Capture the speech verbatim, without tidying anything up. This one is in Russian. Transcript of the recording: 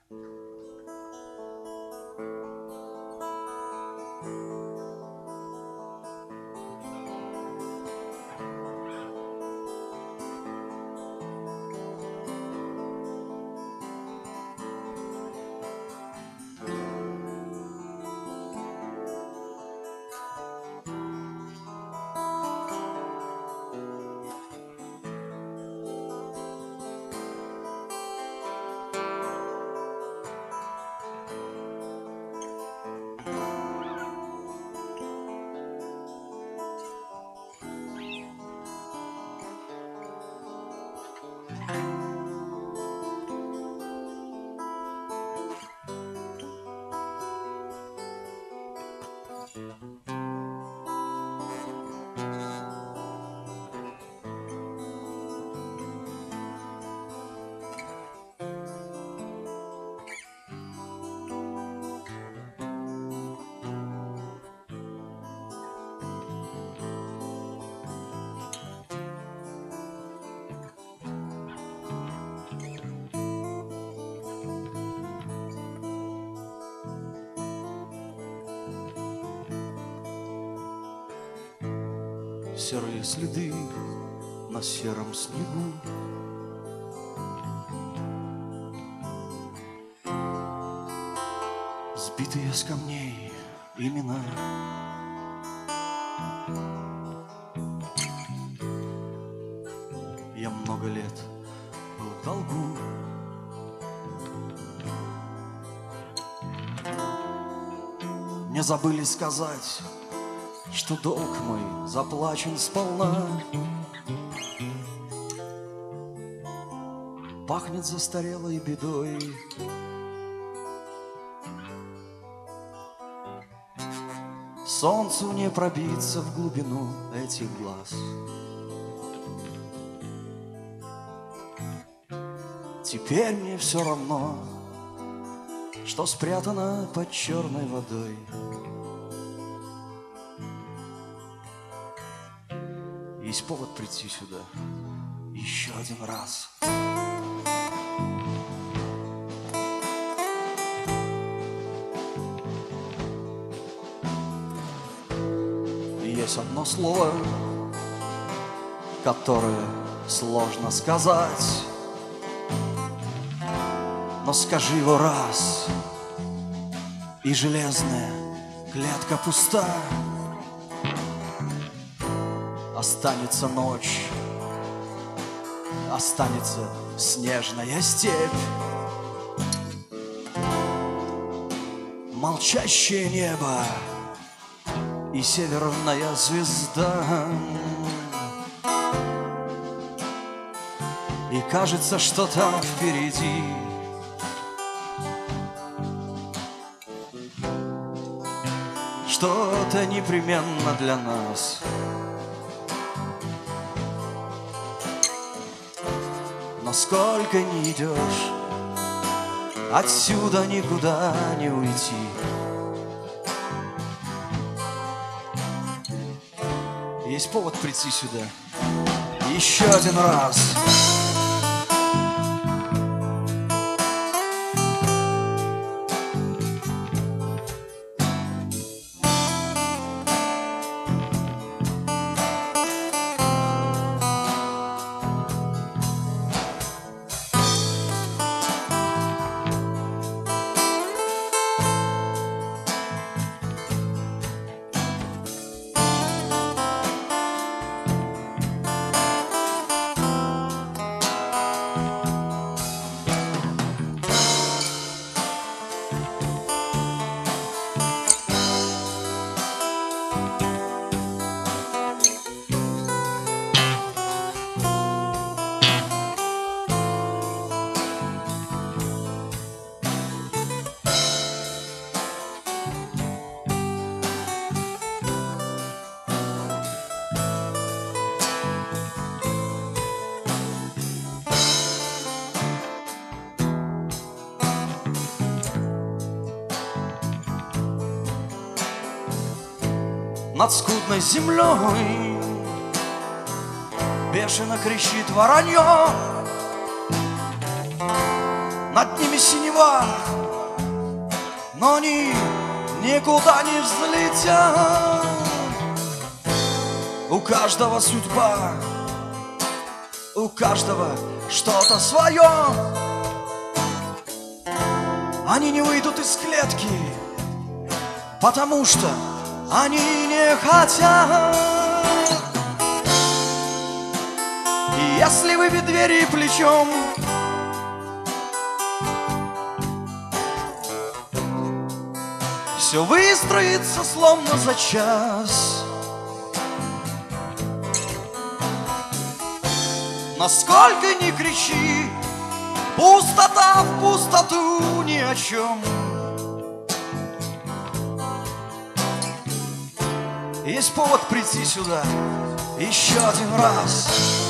Серые следы на сером снегу, сбитые с камней имена. Я много лет был в долгу, мне забыли сказать, что долг мой заплачен сполна. Пахнет застарелой бедой, солнцу не пробиться в глубину этих глаз. Теперь мне все равно, что спрятано под черной водой. Есть повод прийти сюда еще один раз. И есть одно слово, которое сложно сказать, но скажи его раз, и железная клетка пуста. Останется ночь, останется снежная степь, молчащее небо и северная звезда. И кажется, что там впереди что-то непременно для нас. Но сколько ни идешь, отсюда никуда не уйти. Есть повод прийти сюда еще один раз. Над скудной землей бешено кричит воронье. над ними синева, но они никуда не взлетят. У каждого судьба, у каждого что-то свое. Они не выйдут из клетки, потому что они не хотят. И если вы в двери плечом, все выстроится словно за час. Насколько ни кричи, пустота в пустоту ни о чем. Есть повод прийти сюда еще один раз.